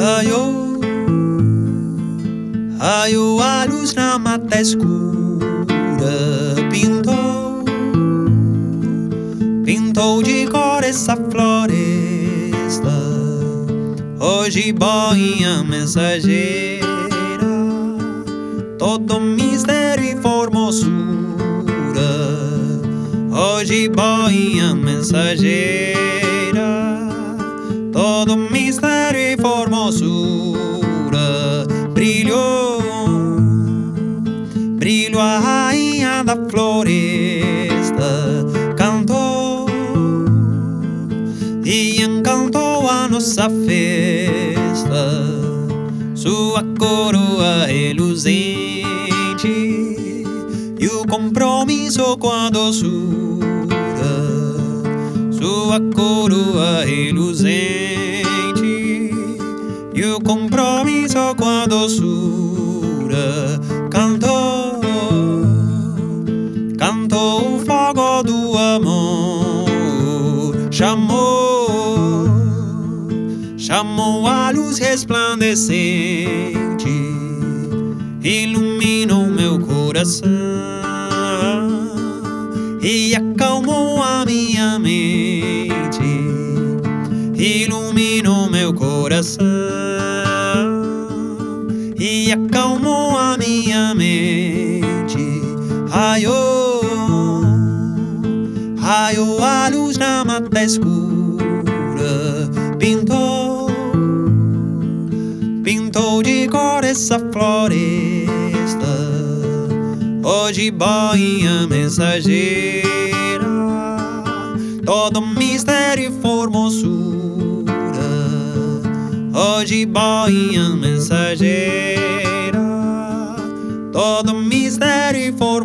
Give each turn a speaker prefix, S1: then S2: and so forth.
S1: Raiou, raiou a luz na mata escura. Pintou, pintou de cor essa floresta. Hoje boinha mensageira, todo mistério e formosura. Hoje boinha mensageira, todo mistério e formosura. Brilhou, brilhou a rainha da floresta. Cantou e encantou a nossa festa. Sua coroa reluzente e o compromisso com a doçura. Sua coroa reluzente e o compromisso com a doçura. Cantou, cantou o fogo do amor. Chamou, chamou a luz resplandecente, iluminou meu coração e acalmou a minha mente. Iluminou meu coração e acalmou a minha mente. Raiou, raiou a luz na mata escura. Pintou, pintou de cor essa floresta. Hoje boinha mensageira, todo mistério e formosura. Hoje boinha mensageira, todo mistério e formosura.